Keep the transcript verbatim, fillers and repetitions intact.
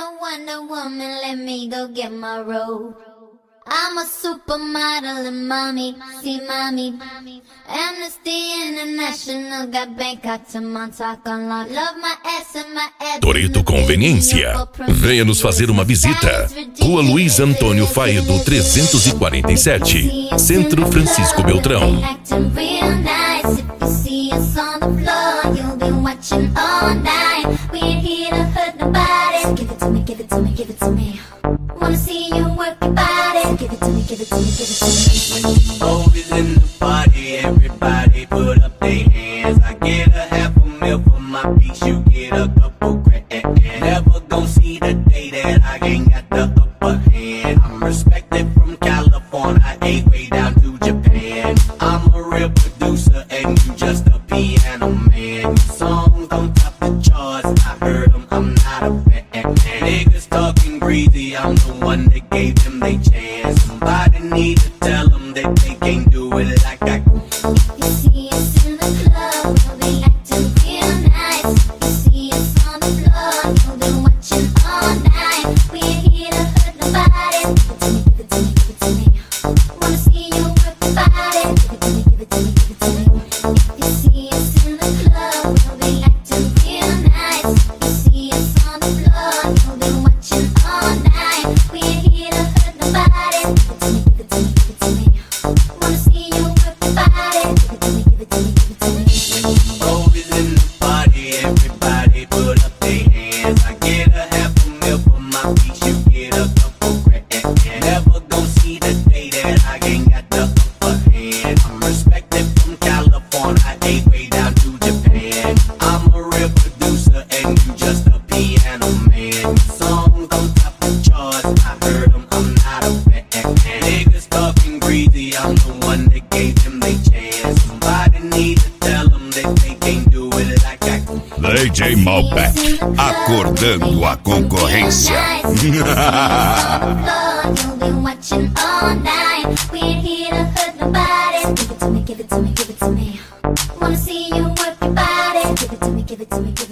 a Wonder Woman, let me go get my robe. I'm a supermodel and mommy, see mommy. Amnesty International got Bangkok to Montauk on lock. Love my ass and my ass. Toreto Conveniência. Venha nos fazer uma visita. Rua Luiz Antônio Faedo trezentos e quarenta e sete, Centro Francisco Beltrão. Acting real nice. If you see us on the floor, you'll be watching all night. We ain't here to hurt nobody. Give it to me, give it to me, give it to me. Wanna see you work your body. Give it to me, give it to me, give it to me. When the Vogue is in the party, everybody put up their hands. I get a half a mil for my piece, you get a couple grand. Never gon' see the day that I ain't got the upper hand. I'm respected from California, I ain't way down to Japan. I'm a real producer and you just a piano man. Your songs don't top the charts, I heard them, I'm not a fan. Niggas talking greasy, I'm the one that gave them they chance. Somebody need to tell them that they can't do it like I can. You see us in the club, we'll be acting real nice. You see us on the floor, you'll be watching all night. We ain't here to hurt nobody. Give it to me, give it to me, give it to me. Wanna see you work your body. Give it to me, give it to me, give it to me. You see us in the club, we'll be acting real nice. You see us on the floor, you'll be watching all night. We ain't here to hurt nobody. Give it to me, give it to me, give it to me. Wanna see you work your body. Give it to me, give it to me, give it to me. When the Vogue is in the party, everybody put up their hands. I get a half a mil for my piece, you get a couple grand. Never gon' see the day that I ain't got the upper hand. I'm respected from California, I ain't way down to Japan. I'm a real producer and you just a piano man. Your songs don't top the charts, I heard them, I'm not a fan. Niggas talking greasy, I'm the one that gave them they chance. Somebody need to tell them that they can't do it like I can. D J Malbec, acordando a concorrência. You'll be watching all night. We ain't here to hurt nobody. Give it to me, give it to me, give it to me. Wanna see you work your body. Give it to me, give it to me, give it to me.